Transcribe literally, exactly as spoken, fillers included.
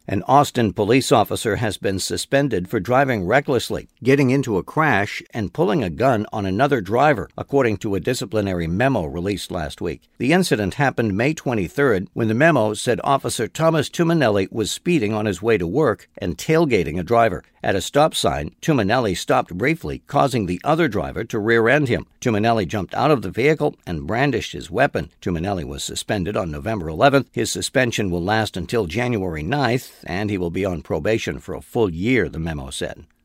An Austin police officer has been suspended for driving recklessly, getting into a crash, and pulling a gun on another driver, according to a disciplinary memo released last week. The incident happened May twenty-third, when the memo said Officer Thomas Tuminelli was speeding on his way to work and tailgating a driver. At a stop sign, Tuminelli stopped briefly, causing the other driver to rear-end him. Tuminelli jumped out of the vehicle and brandished his weapon. Tuminelli was suspended on November eleventh. His suspension will last until January ninth, and he will be on probation for a full year, the memo said.